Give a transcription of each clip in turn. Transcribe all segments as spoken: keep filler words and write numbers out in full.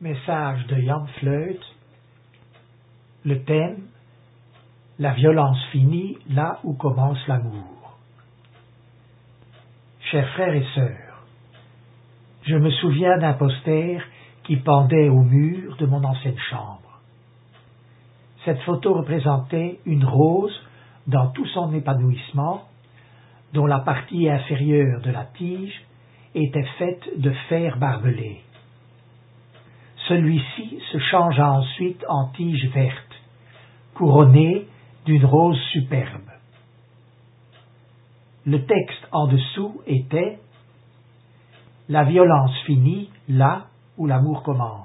Message de Jan Fleut. Le thème: la violence finit là où commence l'amour. Chers frères et sœurs, je me souviens d'un poster qui pendait au mur de mon ancienne chambre. Cette photo représentait une rose dans tout son épanouissement, dont la partie inférieure de la tige était faite de fer barbelé. Celui-ci se changea ensuite en tige verte, couronnée d'une rose superbe. Le texte en dessous était « La violence finit là où l'amour commence ».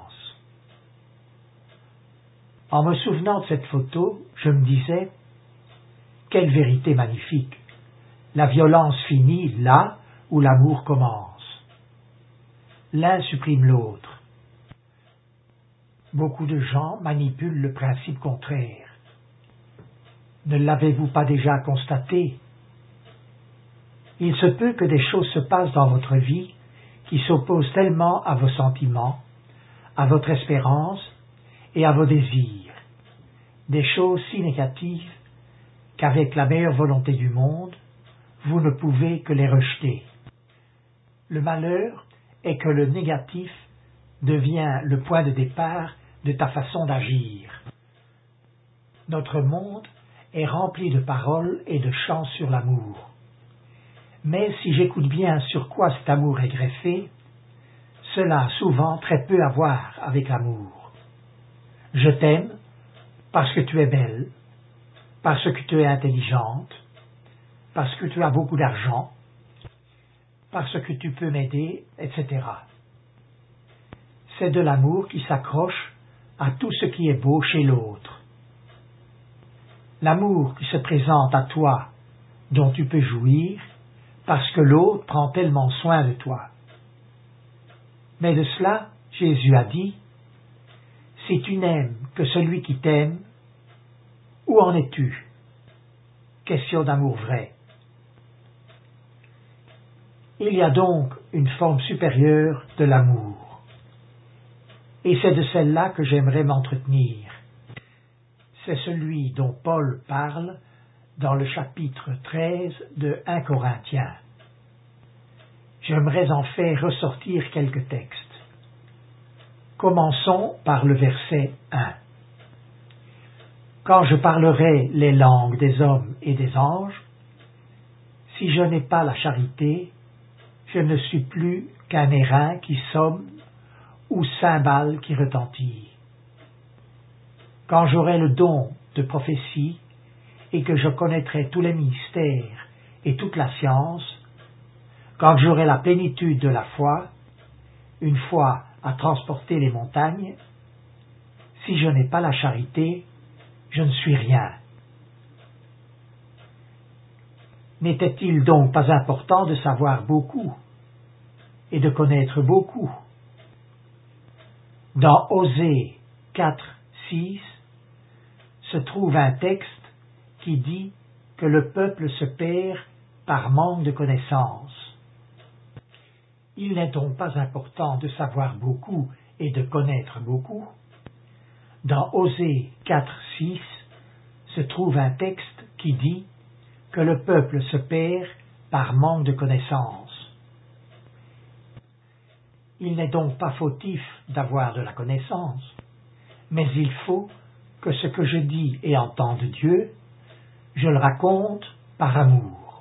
En me souvenant de cette photo, je me disais « Quelle vérité magnifique! La violence finit là où l'amour commence. » L'un supprime l'autre. Beaucoup de gens manipulent le principe contraire. Ne l'avez-vous pas déjà constaté? Il se peut que des choses se passent dans votre vie qui s'opposent tellement à vos sentiments, à votre espérance et à vos désirs. Des choses si négatives qu'avec la meilleure volonté du monde, vous ne pouvez que les rejeter. Le malheur est que le négatif devient le point de départ de ta façon d'agir. Notre monde est rempli de paroles et de chants sur l'amour. Mais si j'écoute bien sur quoi cet amour est greffé, cela a souvent très peu à voir avec l'amour. Je t'aime parce que tu es belle, parce que tu es intelligente, parce que tu as beaucoup d'argent, parce que tu peux m'aider, et cetera. C'est de l'amour qui s'accroche à tout ce qui est beau chez l'autre. L'amour qui se présente à toi, dont tu peux jouir, parce que l'autre prend tellement soin de toi. Mais de cela, Jésus a dit, « Si tu n'aimes que celui qui t'aime, où en es-tu » Question d'amour vrai. Il y a donc une forme supérieure de l'amour. Et c'est de celle-là que j'aimerais m'entretenir. C'est celui dont Paul parle dans le chapitre treize de Premier Corinthiens. J'aimerais en faire ressortir quelques textes. Commençons par le verset un. Quand je parlerai les langues des hommes et des anges, si je n'ai pas la charité, je ne suis plus qu'un airain qui somme ou cymbale qui retentit. Quand j'aurai le don de prophétie et que je connaîtrai tous les mystères et toute la science, quand j'aurai la plénitude de la foi, une foi à transporter les montagnes, si je n'ai pas la charité, je ne suis rien. N'était-il donc pas important de savoir beaucoup et de connaître beaucoup? Dans Osée quatre, six se trouve un texte qui dit que le peuple se perd par manque de connaissance. Il n'est donc pas important de savoir beaucoup et de connaître beaucoup. Dans Osée quatre, six se trouve un texte qui dit que le peuple se perd par manque de connaissance. Il n'est donc pas fautif d'avoir de la connaissance, mais il faut que ce que je dis et entends de Dieu, je le raconte par amour.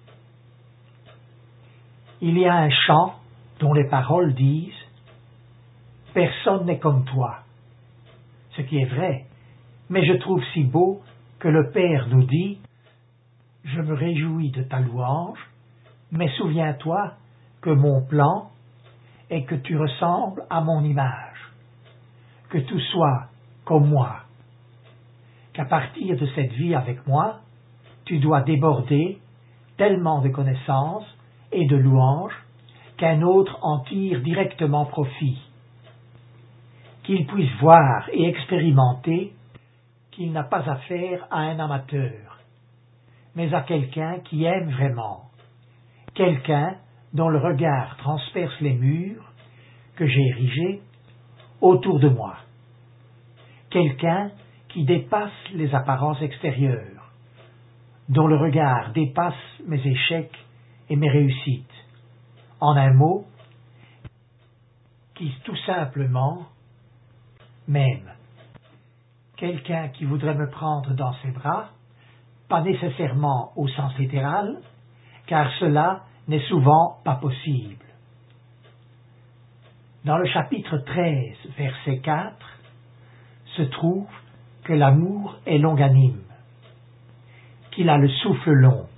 Il y a un chant dont les paroles disent « Personne n'est comme toi », ce qui est vrai, mais je trouve si beau que le Père nous dit « Je me réjouis de ta louange, mais souviens-toi que mon plan est que tu ressembles à mon image, que tu sois comme moi, qu'à partir de cette vie avec moi, tu dois déborder tellement de connaissances et de louanges qu'un autre en tire directement profit, qu'il puisse voir et expérimenter qu'il n'a pas affaire à un amateur, mais à quelqu'un qui aime vraiment, quelqu'un dont le regard transperce les murs que j'ai érigés autour de moi. Quelqu'un qui dépasse les apparences extérieures, dont le regard dépasse mes échecs et mes réussites. En un mot, qui tout simplement m'aime. Quelqu'un qui voudrait me prendre dans ses bras, pas nécessairement au sens littéral, car cela n'est souvent pas possible. Dans le chapitre treize, verset quatre, se trouve que l'amour est longanime, qu'il a le souffle long.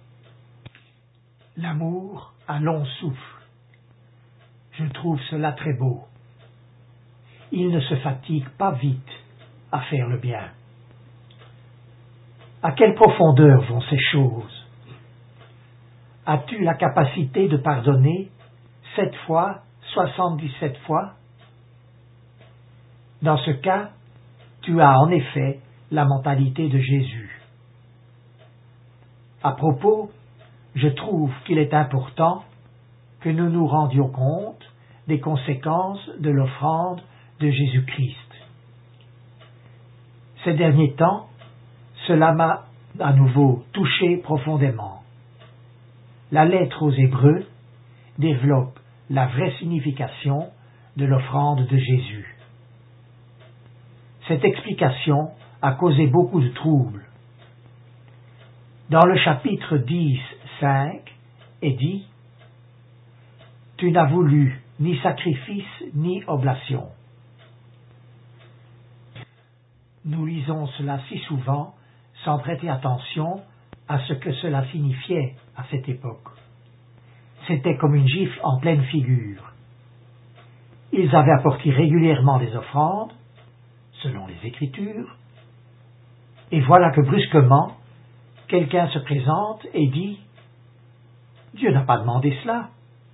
L'amour a long souffle. Je trouve cela très beau. Il ne se fatigue pas vite à faire le bien. À quelle profondeur vont ces choses? As-tu la capacité de pardonner sept fois, soixante-dix-sept fois? Dans ce cas, tu as en effet la mentalité de Jésus. À propos, je trouve qu'il est important que nous nous rendions compte des conséquences de l'offrande de Jésus-Christ. Ces derniers temps, cela m'a à nouveau touché profondément. La lettre aux Hébreux développe la vraie signification de l'offrande de Jésus. Cette explication a causé beaucoup de troubles. Dans le chapitre dix, cinq, est dit « Tu n'as voulu ni sacrifice ni oblation ». Nous lisons cela si souvent sans prêter attention à ce que cela signifiait à cette époque. C'était comme une gifle en pleine figure. Ils avaient apporté régulièrement des offrandes, selon les Écritures, et voilà que brusquement, quelqu'un se présente et dit « Dieu n'a pas demandé cela ».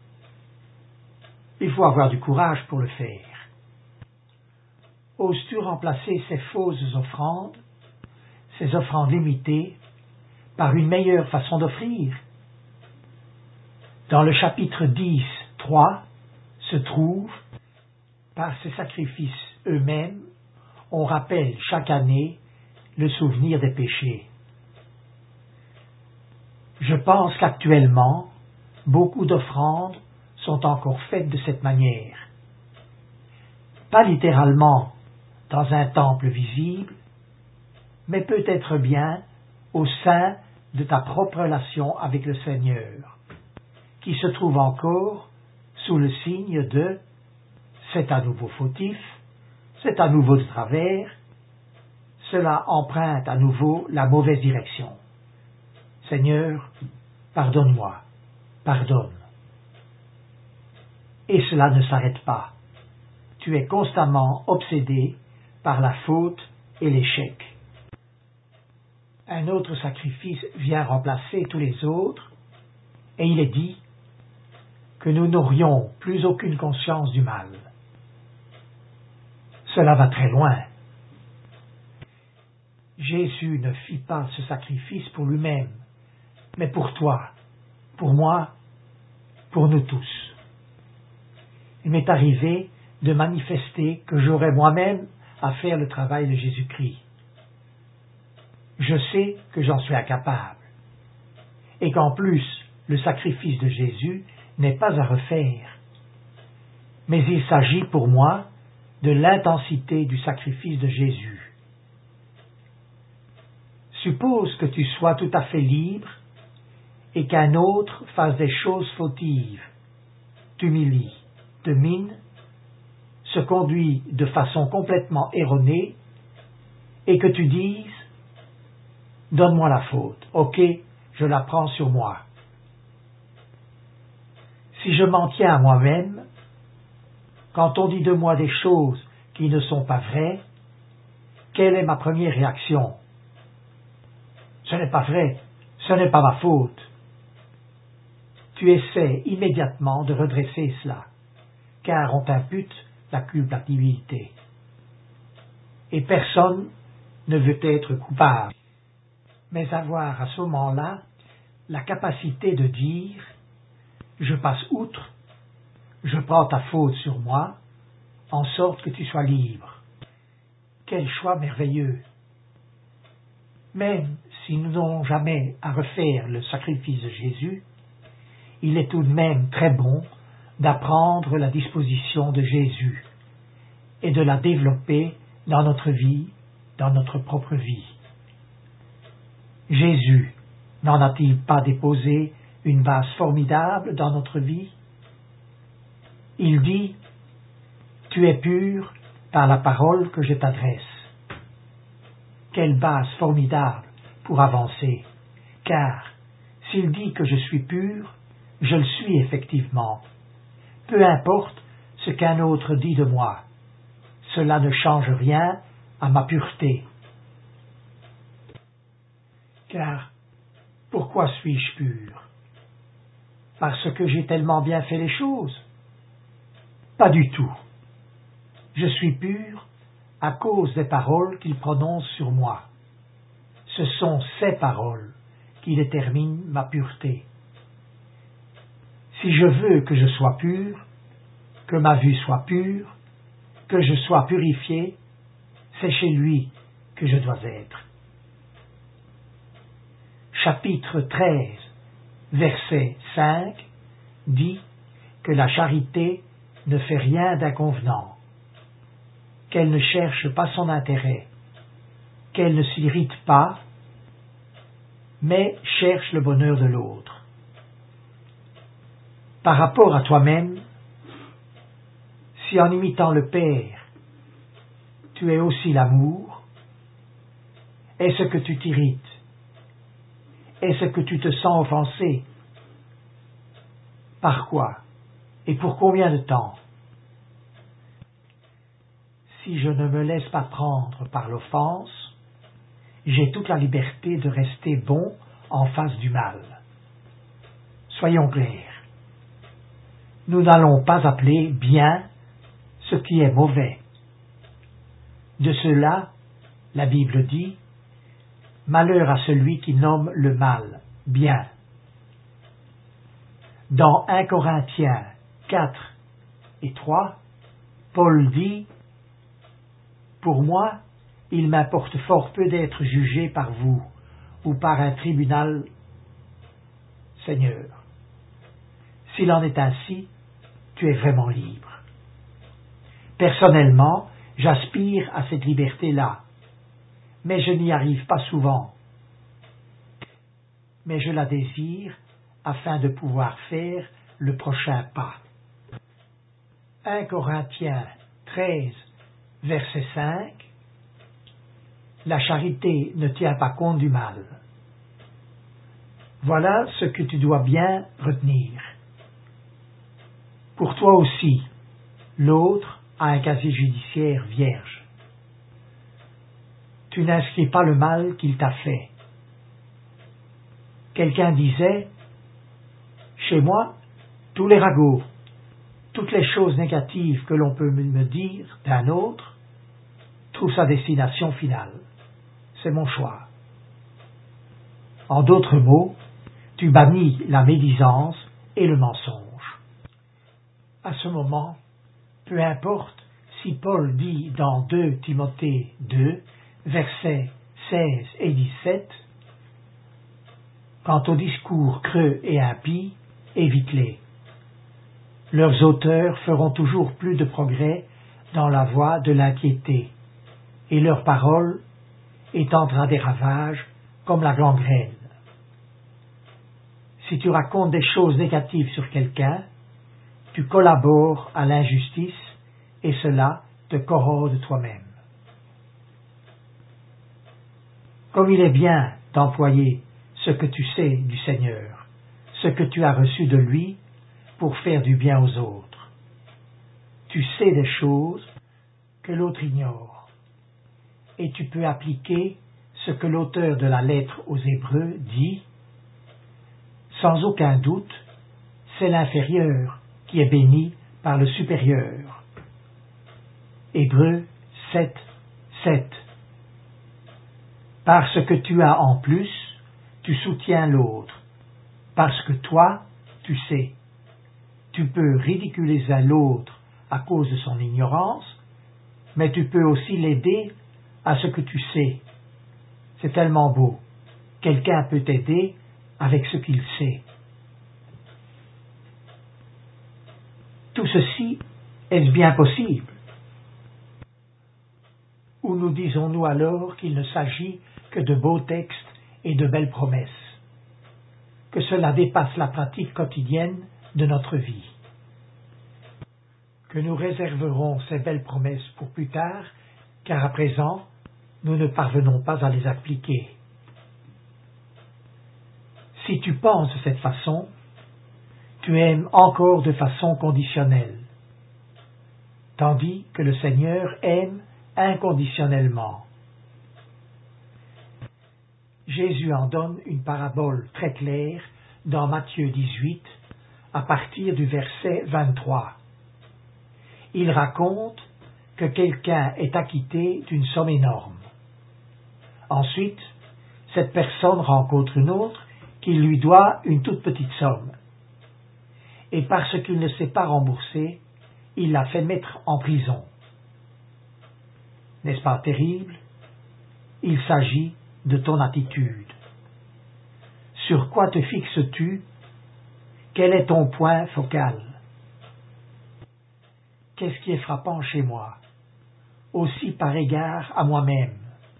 Il faut avoir du courage pour le faire. Oses-tu remplacer ces fausses offrandes, ces offrandes limitées, par une meilleure façon d'offrir? Dans le chapitre dix, trois, se trouve « Par ces sacrifices eux-mêmes, on rappelle chaque année le souvenir des péchés ». Je pense qu'actuellement, beaucoup d'offrandes sont encore faites de cette manière. Pas littéralement dans un temple visible, mais peut-être bien au sein de ta propre relation avec le Seigneur, qui se trouve encore sous le signe de « c'est à nouveau fautif, c'est à nouveau de travers », cela emprunte à nouveau la mauvaise direction. Seigneur, pardonne-moi, pardonne. Et cela ne s'arrête pas. Tu es constamment obsédé par la faute et l'échec. Un autre sacrifice vient remplacer tous les autres, et il est dit que nous n'aurions plus aucune conscience du mal. Cela va très loin. Jésus ne fit pas ce sacrifice pour lui-même, mais pour toi, pour moi, pour nous tous. Il m'est arrivé de manifester que j'aurais moi-même à faire le travail de Jésus-Christ. Je sais que j'en suis incapable, et qu'en plus, le sacrifice de Jésus n'est pas à refaire, mais il s'agit pour moi de l'intensité du sacrifice de Jésus. Suppose que tu sois tout à fait libre et qu'un autre fasse des choses fautives, t'humilie, te mine, se conduit de façon complètement erronée, et que tu dises « Donne-moi la faute, ok, je la prends sur moi ». Si je m'en tiens à moi-même, quand on dit de moi des choses qui ne sont pas vraies, quelle est ma première réaction? Ce n'est pas vrai, ce n'est pas ma faute. Tu essaies immédiatement de redresser cela, car on t'impute la culpabilité. Et personne ne veut être coupable, mais avoir à ce moment-là la capacité de dire « je passe outre, je prends ta faute sur moi, en sorte que tu sois libre. Quel choix merveilleux! Même si nous n'avons jamais à refaire le sacrifice de Jésus, il est tout de même très bon d'apprendre la disposition de Jésus et de la développer dans notre vie, dans notre propre vie. Jésus n'en a-t-il pas déposé une base formidable dans notre vie? Il dit « Tu es pur par la parole que je t'adresse ». Quelle base formidable pour avancer, car s'il dit que je suis pur, je le suis effectivement. Peu importe ce qu'un autre dit de moi, cela ne change rien à ma pureté. Car pourquoi suis-je pur? Parce que j'ai tellement bien fait les choses? Pas du tout. Je suis pur à cause des paroles qu'il prononce sur moi. Ce sont ces paroles qui déterminent ma pureté. Si je veux que je sois pur, que ma vue soit pure, que je sois purifié, c'est chez lui que je dois être. Chapitre treize, verset cinq, dit que la charité ne fait rien d'inconvenant, qu'elle ne cherche pas son intérêt, qu'elle ne s'irrite pas, mais cherche le bonheur de l'autre. Par rapport à toi-même, si en imitant le Père, tu es aussi l'amour, est-ce que tu t'irrites? Est-ce que tu te sens offensé? Par quoi? Et pour combien de temps? Si je ne me laisse pas prendre par l'offense, j'ai toute la liberté de rester bon en face du mal. Soyons clairs. Nous n'allons pas appeler bien ce qui est mauvais. De cela, la Bible dit « Malheur à celui qui nomme le mal bien ». Dans un Corinthiens quatre et trois, Paul dit « Pour moi, il m'importe fort peu d'être jugé par vous ou par un tribunal, Seigneur. S'il en est ainsi, tu es vraiment libre. Personnellement, j'aspire à cette liberté-là, mais je n'y arrive pas souvent. Mais je la désire afin de pouvoir faire le prochain pas. un Corinthiens treize, verset cinq. La charité ne tient pas compte du mal. Voilà ce que tu dois bien retenir. Pour toi aussi, l'autre a un casier judiciaire vierge. Tu n'inscris pas le mal qu'il t'a fait. Quelqu'un disait, chez moi, tous les ragots, toutes les choses négatives que l'on peut me dire d'un autre, trouvent sa destination finale. C'est mon choix. En d'autres mots, tu bannis la médisance et le mensonge. À ce moment, peu importe si Paul dit dans deux Timothée deux, versets seize et dix-sept, quant aux discours creux et impies, évite-les. Leurs auteurs feront toujours plus de progrès dans la voie de l'impiété, et leur parole étendra des ravages comme la gangrène. Si tu racontes des choses négatives sur quelqu'un, tu collabores à l'injustice et cela te corrode toi-même. Comme il est bien d'employer ce que tu sais du Seigneur, ce que tu as reçu de lui, pour faire du bien aux autres. Tu sais des choses que l'autre ignore, et tu peux appliquer ce que l'auteur de la lettre aux Hébreux dit, sans aucun doute, c'est l'inférieur qui est béni par le supérieur. Hébreux sept, sept. Parce que tu as en plus, tu soutiens l'autre, parce que toi, tu sais. Tu peux ridiculiser l'autre à cause de son ignorance, mais tu peux aussi l'aider à ce que tu sais. C'est tellement beau. Quelqu'un peut t'aider avec ce qu'il sait. Tout ceci, est-ce bien possible? Ou nous disons-nous alors qu'il ne s'agit que de beaux textes et de belles promesses, que cela dépasse la pratique quotidienne de notre vie, que nous réserverons ces belles promesses pour plus tard, car à présent, nous ne parvenons pas à les appliquer. Si tu penses de cette façon, tu aimes encore de façon conditionnelle, tandis que le Seigneur aime inconditionnellement. Jésus en donne une parabole très claire dans Matthieu dix-huit, à partir du verset vingt-trois. Il raconte que quelqu'un est acquitté d'une somme énorme. Ensuite, cette personne rencontre une autre qui lui doit une toute petite somme. Et parce qu'il ne s'est pas remboursé, il l'a fait mettre en prison. N'est-ce pas terrible? Il s'agit de ton attitude. Sur quoi te fixes-tu? Quel est ton point focal? Qu'est-ce qui est frappant chez moi? Aussi par égard à moi-même.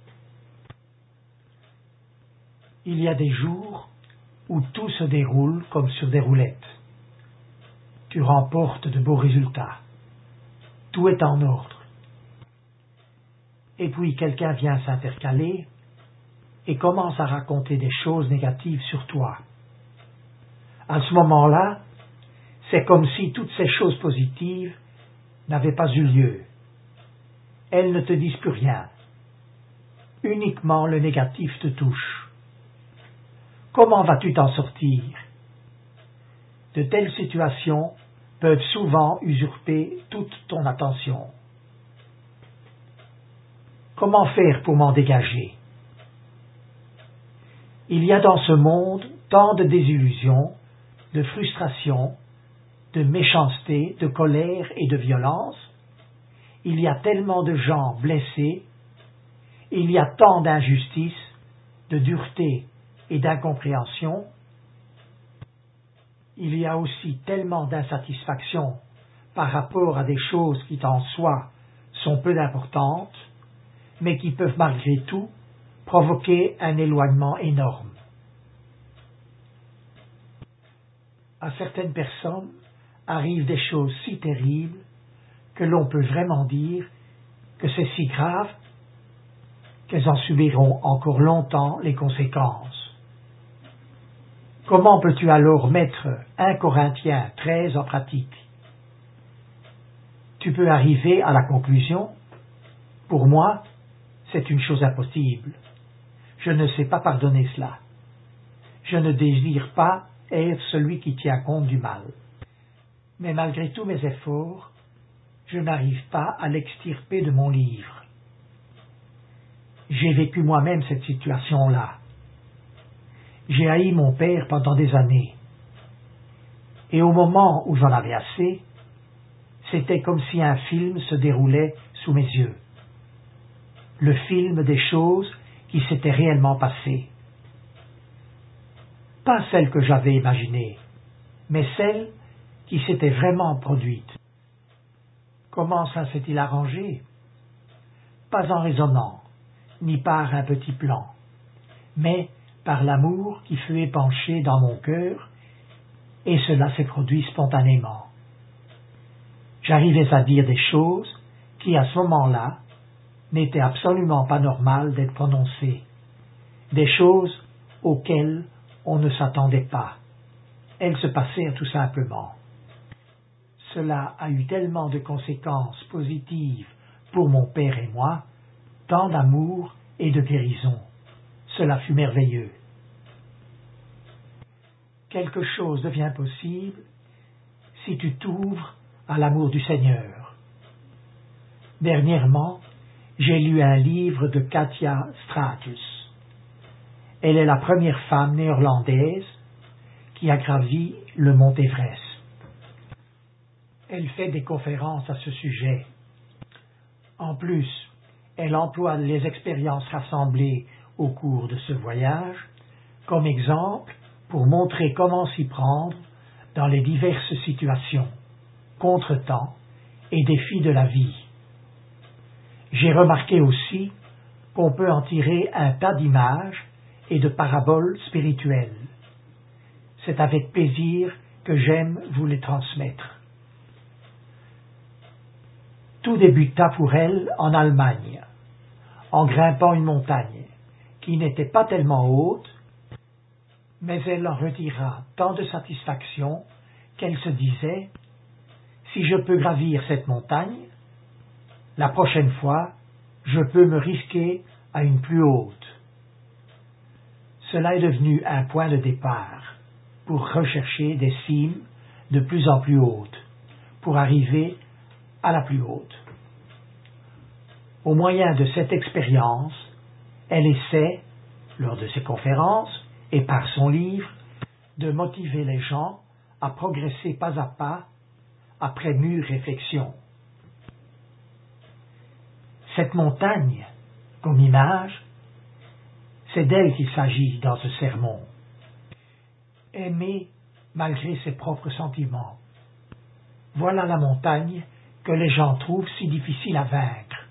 Il y a des jours où tout se déroule comme sur des roulettes. Tu remportes de beaux résultats. Tout est en ordre. Et puis quelqu'un vient s'intercaler et commence à raconter des choses négatives sur toi. À ce moment-là, c'est comme si toutes ces choses positives n'avaient pas eu lieu. Elles ne te disent plus rien. Uniquement le négatif te touche. Comment vas-tu t'en sortir? De telles situations peuvent souvent usurper toute ton attention. Comment faire pour m'en dégager? Il y a dans ce monde tant de désillusions, de frustrations, de méchanceté, de colère et de violence. Il y a tellement de gens blessés, il y a tant d'injustice, de dureté et d'incompréhension. Il y a aussi tellement d'insatisfaction par rapport à des choses qui en soi sont peu importantes, mais qui peuvent malgré tout provoquer un éloignement énorme. À certaines personnes arrivent des choses si terribles que l'on peut vraiment dire que c'est si grave qu'elles en subiront encore longtemps les conséquences. Comment peux-tu alors mettre un Corinthiens treize en pratique? Tu peux arriver à la conclusion, pour moi, c'est une chose impossible. Je ne sais pas pardonner cela. Je ne désire pas être celui qui tient compte du mal. Mais malgré tous mes efforts, je n'arrive pas à l'extirper de mon livre. J'ai vécu moi-même cette situation-là. J'ai haï mon père pendant des années. Et au moment où j'en avais assez, c'était comme si un film se déroulait sous mes yeux. Le film des choses qui s'étaient réellement passées. Pas celles que j'avais imaginées, mais celles qui s'étaient vraiment produites. Comment ça s'est-il arrangé? Pas en raisonnant, ni par un petit plan, mais par l'amour qui fut épanché dans mon cœur, et cela s'est produit spontanément. J'arrivais à dire des choses qui, à ce moment-là, n'étaient absolument pas normales d'être prononcées, des choses auxquelles on ne s'attendait pas. Elles se passèrent tout simplement. Cela a eu tellement de conséquences positives pour mon père et moi, tant d'amour et de guérison. Cela fut merveilleux. Quelque chose devient possible si tu t'ouvres à l'amour du Seigneur. Dernièrement, j'ai lu un livre de Katia Stratus. Elle est la première femme néerlandaise qui a gravi le mont Everest. Elle fait des conférences à ce sujet. En plus, elle emploie les expériences rassemblées au cours de ce voyage comme exemple pour montrer comment s'y prendre dans les diverses situations, contretemps et défis de la vie. J'ai remarqué aussi qu'on peut en tirer un tas d'images et de paraboles spirituelles. C'est avec plaisir que j'aime vous les transmettre. Tout débuta pour elle en Allemagne, en grimpant une montagne qui n'était pas tellement haute, mais elle en retira tant de satisfaction qu'elle se disait « Si je peux gravir cette montagne, la prochaine fois, je peux me risquer à une plus haute. » Cela est devenu un point de départ pour rechercher des cimes de plus en plus hautes, pour arriver à la plus haute. Au moyen de cette expérience, elle essaie, lors de ses conférences et par son livre, de motiver les gens à progresser pas à pas après mûre réflexion. Cette montagne, comme image, c'est d'elle qu'il s'agit dans ce sermon. Aimer malgré ses propres sentiments. Voilà la montagne que les gens trouvent si difficile à vaincre.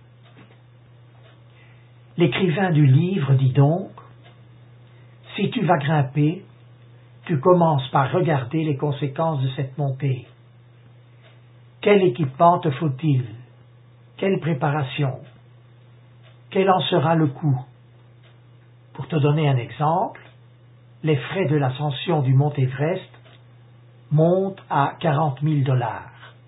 L'écrivain du livre dit donc, si tu vas grimper, tu commences par regarder les conséquences de cette montée. Quel équipement te faut-il? Quelle préparation? Quel en sera le coût? Pour te donner un exemple, les frais de l'ascension du mont Everest montent à quarante mille dollars.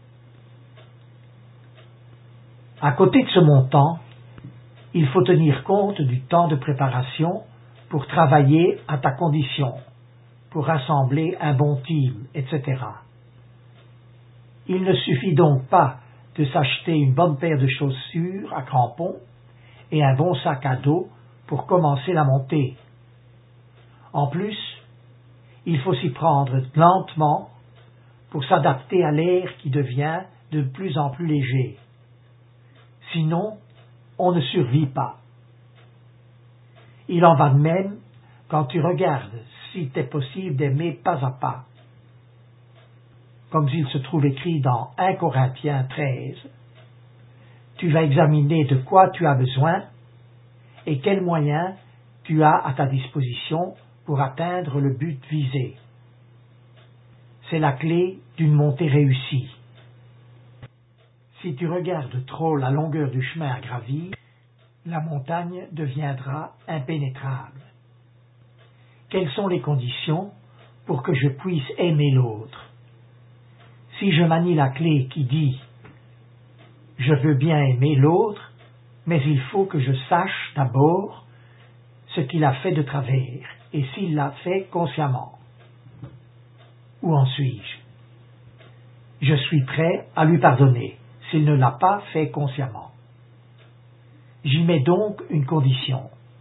À côté de ce montant, il faut tenir compte du temps de préparation pour travailler à ta condition, pour rassembler un bon team, et cetera. Il ne suffit donc pas de s'acheter une bonne paire de chaussures à crampons et un bon sac à dos pour commencer la montée. En plus, il faut s'y prendre lentement pour s'adapter à l'air qui devient de plus en plus léger. Sinon, on ne survit pas. Il en va de même quand tu regardes s'il t'est possible d'aimer pas à pas. Comme il se trouve écrit dans un Corinthiens treize, tu vas examiner de quoi tu as besoin et quels moyens tu as à ta disposition pour atteindre le but visé. C'est la clé d'une montée réussie. Si tu regardes trop la longueur du chemin à gravir, la montagne deviendra impénétrable. Quelles sont les conditions pour que je puisse aimer l'autre? Si je manie la clé qui dit « Je veux bien aimer l'autre, mais il faut que je sache d'abord ce qu'il a fait de travers et s'il l'a fait consciemment. » Où en suis-je? Je suis prêt à lui pardonner s'il ne l'a pas fait consciemment. J'y mets donc une condition.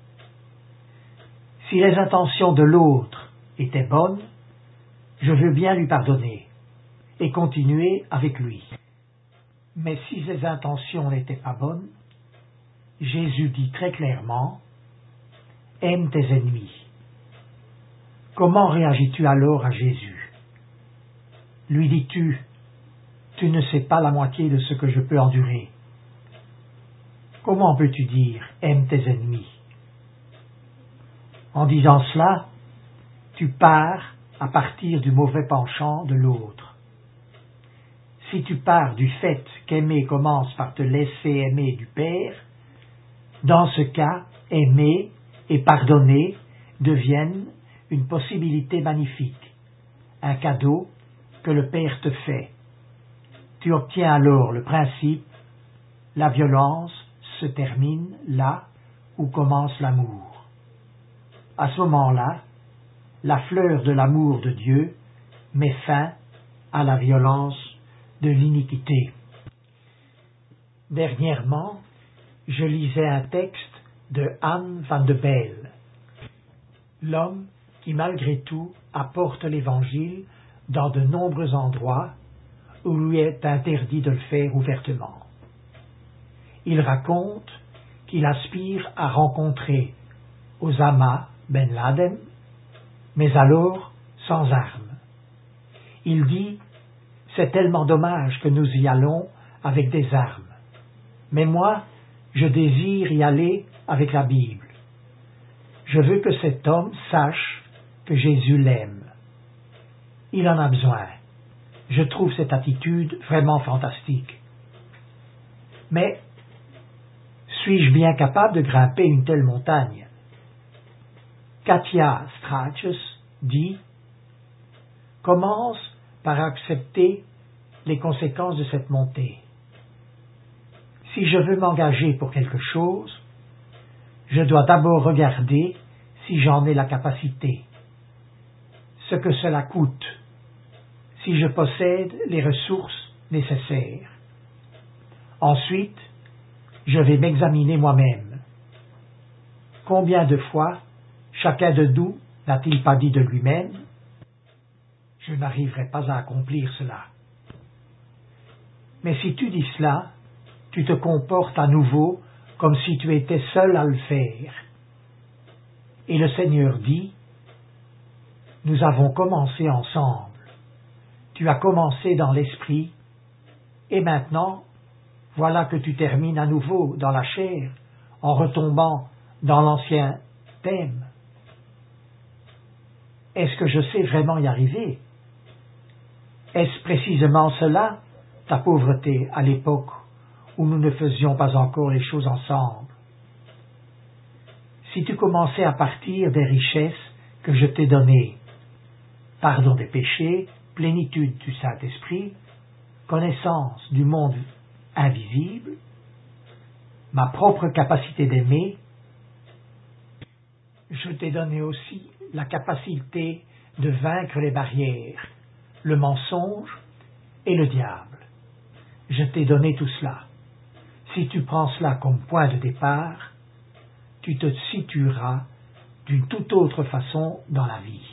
Si les intentions de l'autre étaient bonnes, je veux bien lui pardonner et continuer avec lui. Mais si ses intentions n'étaient pas bonnes, Jésus dit très clairement, « Aime tes ennemis. » Comment réagis-tu alors à Jésus? Lui dis-tu, « Tu ne sais pas la moitié de ce que je peux endurer. » Comment peux-tu dire « Aime tes ennemis » ? En disant cela, tu pars à partir du mauvais penchant de l'autre. Si tu pars du fait qu'aimer commence par te laisser aimer du Père, dans ce cas, aimer et pardonner deviennent une possibilité magnifique, un cadeau que le Père te fait. Tu obtiens alors le principe, la violence se termine là où commence l'amour. À ce moment-là, la fleur de l'amour de Dieu met fin à la violence de l'iniquité. Dernièrement, je lisais un texte de Anne van de Bijl, l'homme qui malgré tout apporte l'Évangile dans de nombreux endroits, où lui est interdit de le faire ouvertement. Il raconte qu'il aspire à rencontrer Osama Ben Laden, mais alors sans armes. Il dit « C'est tellement dommage que nous y allons avec des armes. Mais moi, je désire y aller avec la Bible. Je veux que cet homme sache que Jésus l'aime. Il en a besoin. Je trouve cette attitude vraiment fantastique. Mais suis-je bien capable de grimper une telle montagne? Katia Strachus dit « Commence par accepter les conséquences de cette montée. Si je veux m'engager pour quelque chose, je dois d'abord regarder si j'en ai la capacité, ce que cela coûte, si je possède les ressources nécessaires. Ensuite, je vais m'examiner moi-même. Combien de fois chacun de nous n'a-t-il pas dit de lui-même « Je n'arriverai pas à accomplir cela ». Mais si tu dis cela, tu te comportes à nouveau comme si tu étais seul à le faire. Et le Seigneur dit « Nous avons commencé ensemble. Tu as commencé dans l'esprit, et maintenant, voilà que tu termines à nouveau dans la chair, en retombant dans l'ancien thème. Est-ce que je sais vraiment y arriver? Est-ce précisément cela, ta pauvreté à l'époque où nous ne faisions pas encore les choses ensemble? Si tu commençais à partir des richesses que je t'ai données, pardon des péchés, plénitude du Saint-Esprit, connaissance du monde invisible, ma propre capacité d'aimer, je t'ai donné aussi la capacité de vaincre les barrières, le mensonge et le diable. Je t'ai donné tout cela. Si tu prends cela comme point de départ, tu te situeras d'une toute autre façon dans la vie.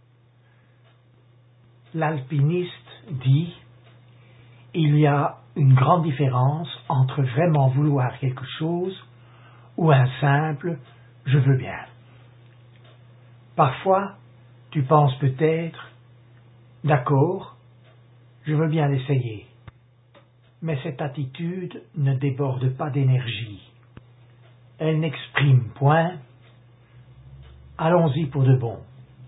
L'alpiniste dit « Il y a une grande différence entre vraiment vouloir quelque chose ou un simple « je veux bien ». Parfois, tu penses peut-être « D'accord, je veux bien l'essayer ». Mais cette attitude ne déborde pas d'énergie. Elle n'exprime point « Allons-y pour de bon ».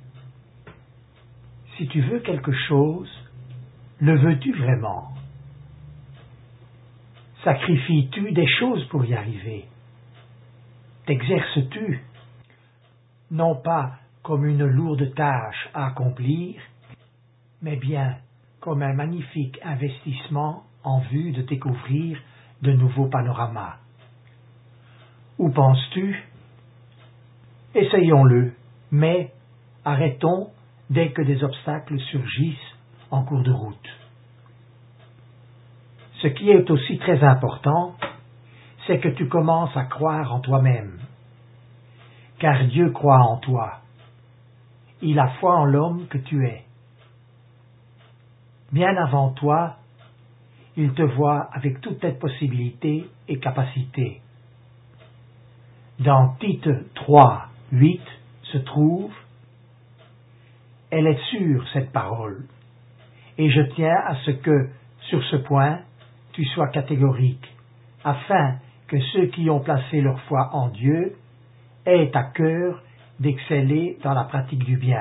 Si tu veux quelque chose, le veux-tu vraiment? Sacrifies-tu des choses pour y arriver? T'exerces-tu? Non pas comme une lourde tâche à accomplir, mais bien comme un magnifique investissement en vue de découvrir de nouveaux panoramas. Ou penses-tu? Essayons-le, mais arrêtons dès que des obstacles surgissent en cours de route. Ce qui est aussi très important, c'est que tu commences à croire en toi-même, car Dieu croit en toi. Il a foi en l'homme que tu es. Bien avant toi, il te voit avec toutes tes possibilités et capacités. Dans Tite trois, huit se trouve « Elle est sûre, cette parole, et je tiens à ce que, sur ce point, tu sois catégorique, afin que ceux qui ont placé leur foi en Dieu aient à cœur d'exceller dans la pratique du bien. »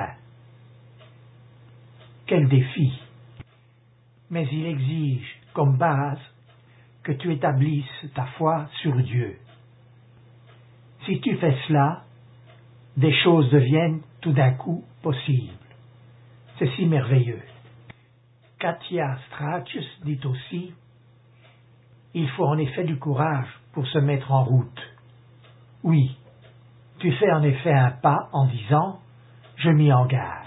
Quel défi! Mais il exige comme base que tu établisses ta foi sur Dieu. Si tu fais cela, des choses deviennent tout d'un coup possibles. C'est si merveilleux. Katia Strachus dit aussi « Il faut en effet du courage pour se mettre en route. Oui, tu fais en effet un pas en disant « Je m'y engage.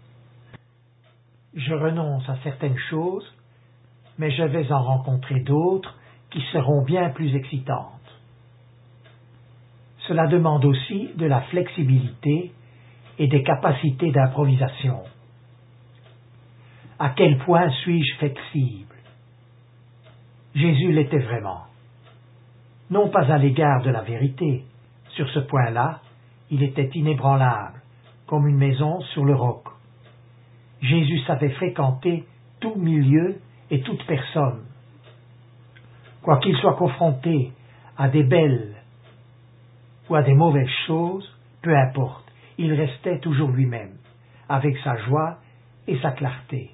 Je renonce à certaines choses, mais je vais en rencontrer d'autres qui seront bien plus excitantes. » Cela demande aussi de la flexibilité et des capacités d'improvisation. À quel point suis-je flexible? Jésus l'était vraiment. Non pas à l'égard de la vérité. Sur ce point-là, il était inébranlable, comme une maison sur le roc. Jésus savait fréquenter tout milieu et toute personne. Quoiqu'il soit confronté à des belles ou à des mauvaises choses, peu importe, il restait toujours lui-même, avec sa joie et sa clarté.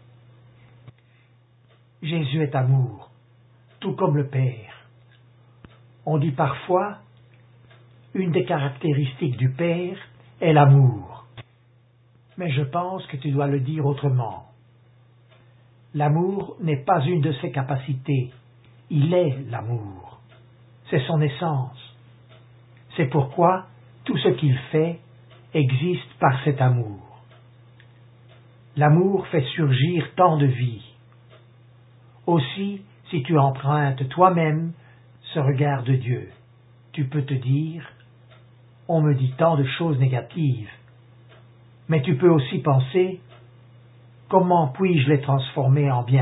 Jésus est amour, tout comme le Père. On dit parfois, une des caractéristiques du Père est l'amour. Mais je pense que tu dois le dire autrement. L'amour n'est pas une de ses capacités, il est l'amour. C'est son essence. C'est pourquoi tout ce qu'il fait existe par cet amour. L'amour fait surgir tant de vie. Aussi, si tu empruntes toi-même ce regard de Dieu, tu peux te dire « On me dit tant de choses négatives », mais tu peux aussi penser « Comment puis-je les transformer en bien ?»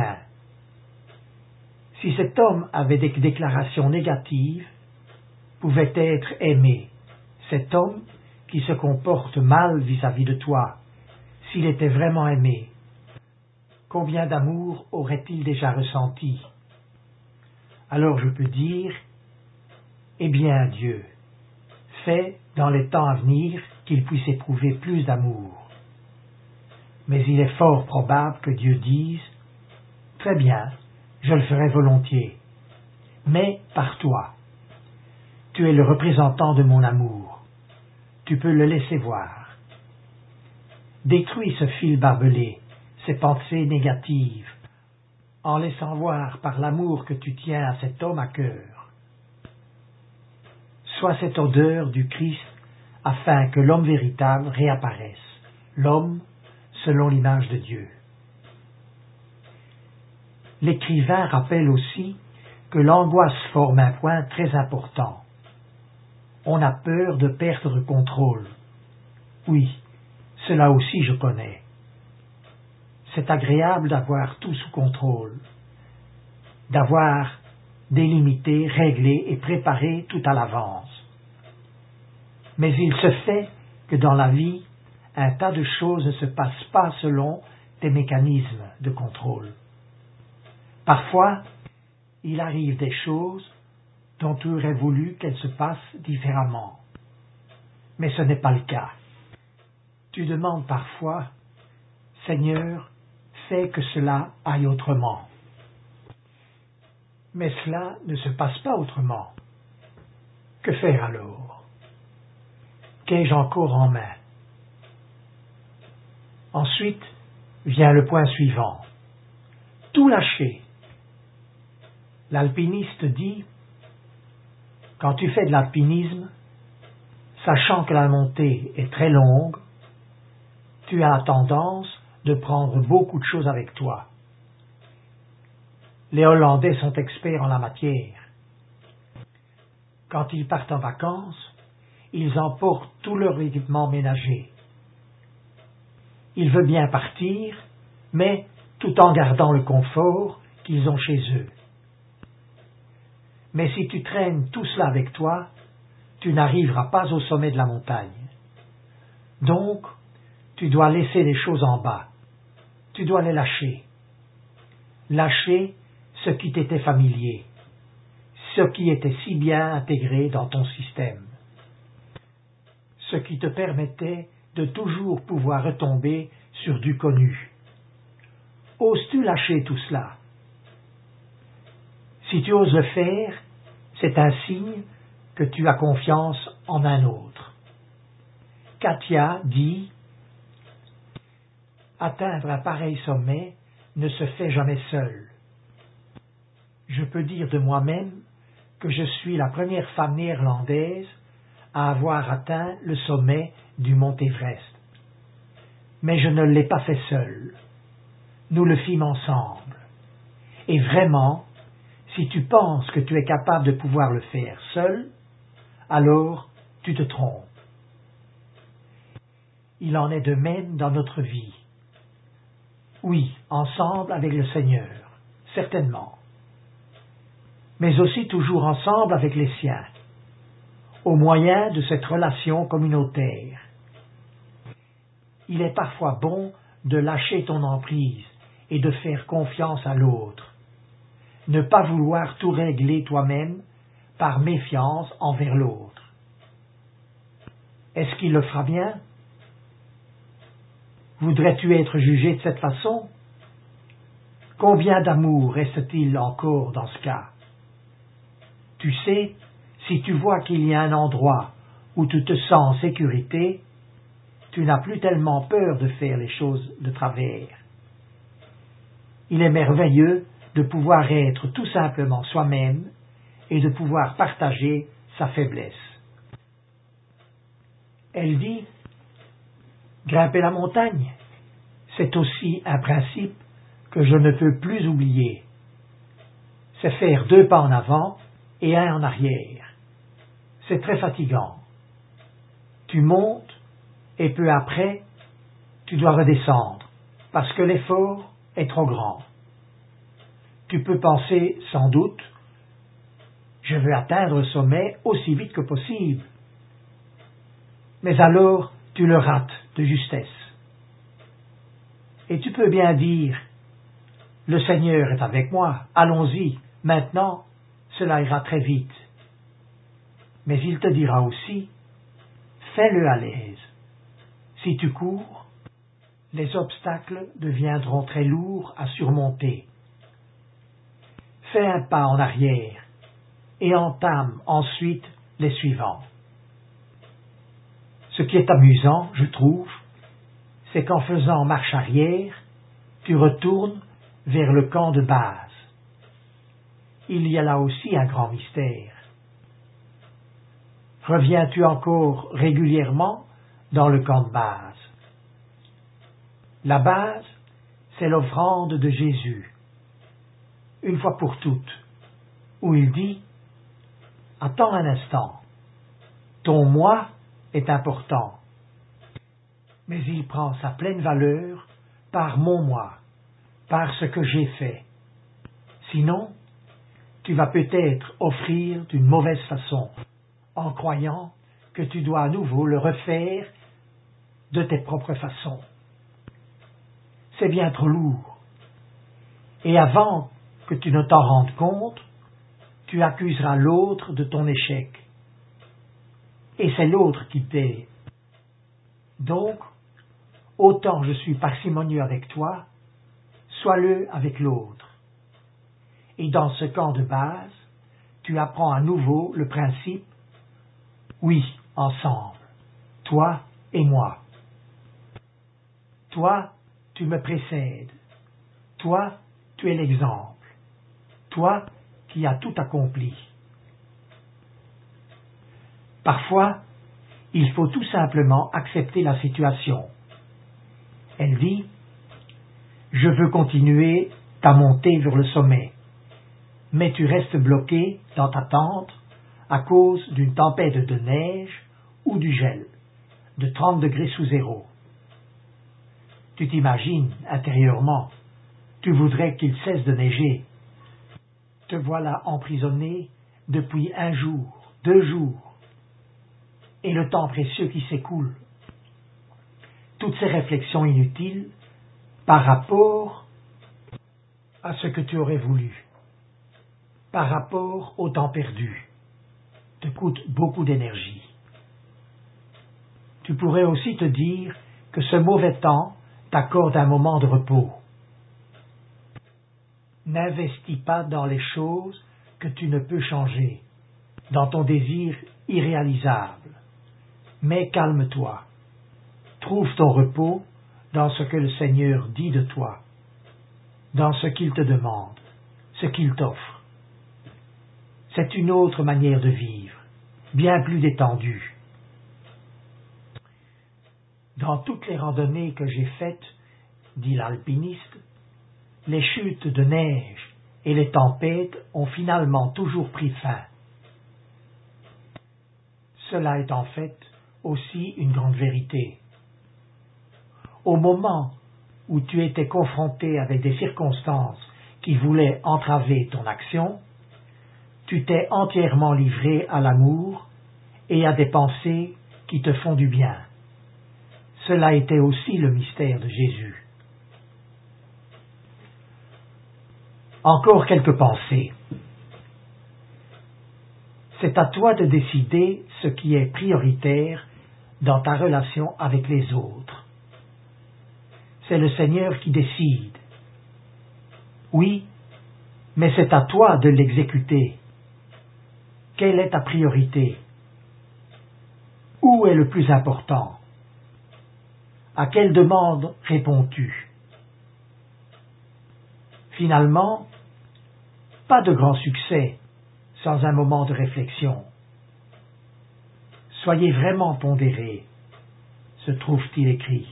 Si cet homme avait des déclarations négatives, pouvait être aimé, cet homme qui se comporte mal vis-à-vis de toi, s'il était vraiment aimé, combien d'amour aurait-il déjà ressenti? Alors je peux dire, eh bien Dieu, fais dans les temps à venir qu'il puisse éprouver plus d'amour. Mais il est fort probable que Dieu dise, très bien, je le ferai volontiers, mais par toi. Tu es le représentant de mon amour. Tu peux le laisser voir. Détruis ce fil barbelé, ces pensées négatives, en laissant voir par l'amour que tu tiens à cet homme à cœur. Sois cette odeur du Christ afin que l'homme véritable réapparaisse, l'homme selon l'image de Dieu. L'écrivain rappelle aussi que l'angoisse forme un point très important. On a peur de perdre le contrôle. Oui, cela aussi je connais. C'est agréable d'avoir tout sous contrôle, d'avoir délimité, réglé et préparé tout à l'avance. Mais il se fait que dans la vie, un tas de choses ne se passent pas selon des mécanismes de contrôle. Parfois, il arrive des choses dont tu aurais voulu qu'elles se passent différemment. Mais ce n'est pas le cas. Tu demandes parfois, Seigneur, fais que cela aille autrement. Mais cela ne se passe pas autrement. Que faire alors? Qu'ai-je encore en main? Ensuite vient le point suivant. Tout lâcher. L'alpiniste dit, quand tu fais de l'alpinisme, sachant que la montée est très longue, tu as tendance de prendre beaucoup de choses avec toi. Les Hollandais sont experts en la matière. Quand ils partent en vacances, ils emportent tout leur équipement ménager. Ils veulent bien partir, mais tout en gardant le confort qu'ils ont chez eux. Mais si tu traînes tout cela avec toi, tu n'arriveras pas au sommet de la montagne. Donc, tu dois laisser les choses en bas. Tu dois les lâcher. Lâcher ce qui t'était familier, ce qui était si bien intégré dans ton système, ce qui te permettait de toujours pouvoir retomber sur du connu. Oses-tu lâcher tout cela? Si tu oses le faire, c'est un signe que tu as confiance en un autre. Katia dit, atteindre un pareil sommet ne se fait jamais seul. Je peux dire de moi-même que je suis la première femme néerlandaise à avoir atteint le sommet du mont Everest. Mais je ne l'ai pas fait seul. Nous le fîmes ensemble. Et vraiment, si tu penses que tu es capable de pouvoir le faire seul, alors tu te trompes. Il en est de même dans notre vie. Oui, ensemble avec le Seigneur, certainement. mais aussi toujours ensemble avec les siens, au moyen de cette relation communautaire. Il est parfois bon de lâcher ton emprise et de faire confiance à l'autre. Ne pas vouloir tout régler toi-même par méfiance envers l'autre. Est-ce qu'il le fera bien? Voudrais-tu être jugé de cette façon? Combien d'amour reste-t-il encore dans ce cas? Tu sais, si tu vois qu'il y a un endroit où tu te sens en sécurité, tu n'as plus tellement peur de faire les choses de travers. Il est merveilleux de pouvoir être tout simplement soi-même et de pouvoir partager sa faiblesse. Elle dit, grimper la montagne, c'est aussi un principe que je ne peux plus oublier. C'est faire deux pas en avant et un en arrière. C'est très fatigant. Tu montes et peu après, tu dois redescendre parce que l'effort est trop grand. Tu peux penser sans doute, je veux atteindre le sommet aussi vite que possible. Mais alors, tu le rates de justesse. Et tu peux bien dire, le Seigneur est avec moi, allons-y, maintenant, cela ira très vite. Mais il te dira aussi, fais-le à l'aise. Si tu cours, les obstacles deviendront très lourds à surmonter. Fais un pas en arrière et entame ensuite les suivants. Ce qui est amusant, je trouve, c'est qu'en faisant marche arrière, tu retournes vers le camp de base. Il y a là aussi un grand mystère. Reviens-tu encore régulièrement dans le camp de base? La base, c'est l'offrande de Jésus, une fois pour toutes, où il dit « Attends un instant, ton moi est important, mais il prend sa pleine valeur par mon moi, par ce que j'ai fait. Sinon, tu vas peut-être offrir d'une mauvaise façon, en croyant que tu dois à nouveau le refaire de tes propres façons. C'est bien trop lourd. Et avant que tu ne t'en rendes compte, tu accuseras l'autre de ton échec. Et c'est l'autre qui paie. Donc, autant je suis parcimonieux avec toi, sois-le avec l'autre. Et dans ce camp de base, tu apprends à nouveau le principe, oui, ensemble, toi et moi. Toi, tu me précèdes. Toi, tu es l'exemple. Toi qui as tout accompli. Parfois, il faut tout simplement accepter la situation. Elle dit, je veux continuer ta montée vers le sommet, mais tu restes bloqué dans ta tente à cause d'une tempête de neige ou du gel, de trente degrés sous zéro. Tu t'imagines intérieurement, tu voudrais qu'il cesse de neiger. Te voilà emprisonné depuis un jour, deux jours, et le temps précieux qui s'écoule. Toutes ces réflexions inutiles par rapport à ce que tu aurais voulu, par rapport au temps perdu, te coûtent beaucoup d'énergie. Tu pourrais aussi te dire que ce mauvais temps t'accorde un moment de repos. N'investis pas dans les choses que tu ne peux changer, dans ton désir irréalisable. Mais calme-toi. Trouve ton repos dans ce que le Seigneur dit de toi, dans ce qu'il te demande, ce qu'il t'offre. C'est une autre manière de vivre, bien plus détendue. Dans toutes les randonnées que j'ai faites, dit l'alpiniste, les chutes de neige et les tempêtes ont finalement toujours pris fin. Cela est en fait aussi une grande vérité. Au moment où tu étais confronté avec des circonstances qui voulaient entraver ton action, tu t'es entièrement livré à l'amour et à des pensées qui te font du bien. Cela était aussi le mystère de Jésus. Encore quelques pensées. C'est à toi de décider ce qui est prioritaire dans ta relation avec les autres. C'est le Seigneur qui décide. Oui, mais c'est à toi de l'exécuter. Quelle est ta priorité? Où est le plus important? À quelle demande réponds-tu? Finalement, pas de grand succès sans un moment de réflexion. Soyez vraiment pondérés, se trouve-t-il écrit.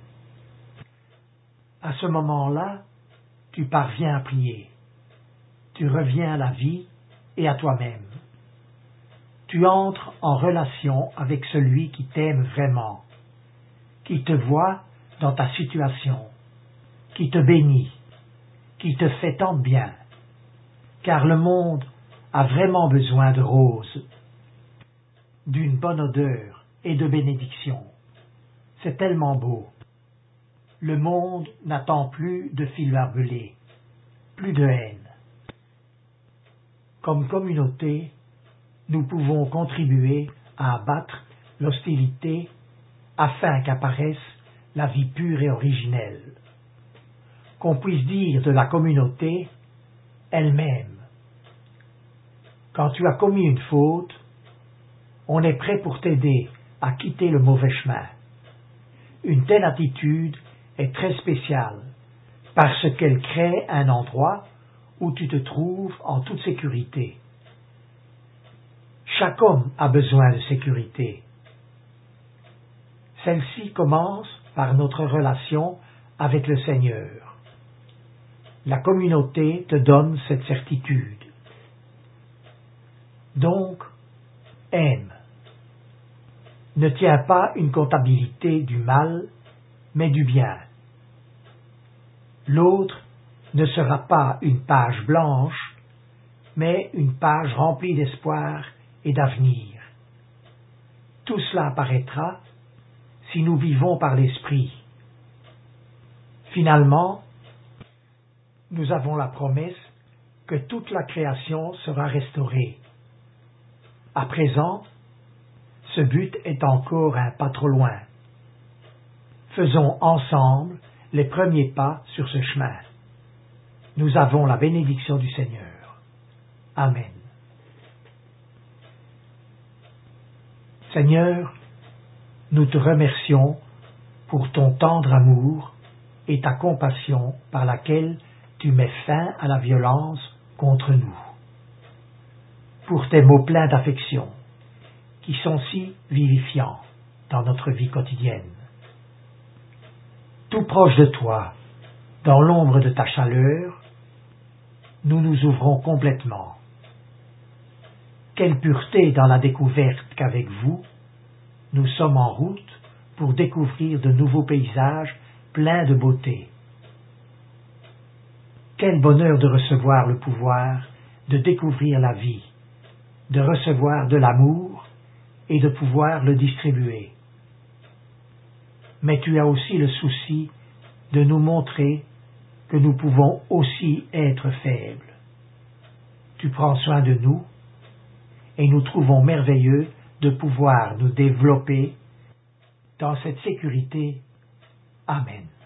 À ce moment-là, tu parviens à prier. Tu reviens à la vie et à toi-même. Tu entres en relation avec celui qui t'aime vraiment, qui te voit dans ta situation, qui te bénit, qui te fait tant de bien, car le monde a vraiment besoin de roses, d'une bonne odeur et de bénédiction. C'est tellement beau. Le monde n'attend plus de fils barbelés, plus de haine. Comme communauté, nous pouvons contribuer à abattre l'hostilité afin qu'apparaisse la vie pure et originelle. Qu'on puisse dire de la communauté elle-même. Quand tu as commis une faute, on est prêt pour t'aider à quitter le mauvais chemin. Une telle attitude est très spéciale parce qu'elle crée un endroit où tu te trouves en toute sécurité. Chaque homme a besoin de sécurité. Celle-ci commence par notre relation avec le Seigneur. La communauté te donne cette certitude. Donc, aime. Ne tiens pas une comptabilité du mal, mais du bien. L'autre ne sera pas une page blanche, mais une page remplie d'espoir et d'avenir. Tout cela apparaîtra si nous vivons par l'Esprit. Finalement, nous avons la promesse que toute la création sera restaurée. À présent, ce but est encore un pas trop loin. Faisons ensemble les premiers pas sur ce chemin. Nous avons la bénédiction du Seigneur. Amen. Seigneur, nous te remercions pour ton tendre amour et ta compassion par laquelle tu mets fin à la violence contre nous. Pour tes mots pleins d'affection, qui sont si vivifiants dans notre vie quotidienne. Tout proche de toi, dans l'ombre de ta chaleur, nous nous ouvrons complètement. Quelle pureté dans la découverte qu'avec vous, nous sommes en route pour découvrir de nouveaux paysages pleins de beauté. Quel bonheur de recevoir le pouvoir de découvrir la vie, de recevoir de l'amour et de pouvoir le distribuer. Mais tu as aussi le souci de nous montrer que nous pouvons aussi être faibles. Tu prends soin de nous et nous trouvons merveilleux de pouvoir nous développer dans cette sécurité. Amen.